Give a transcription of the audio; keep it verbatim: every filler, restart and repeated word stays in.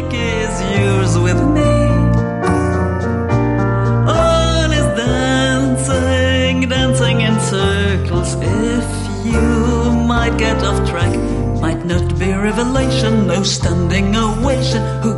like is yours with me. All is dancing, dancing in circles. If you might get off track, might not be revelation, no standing ovation. Who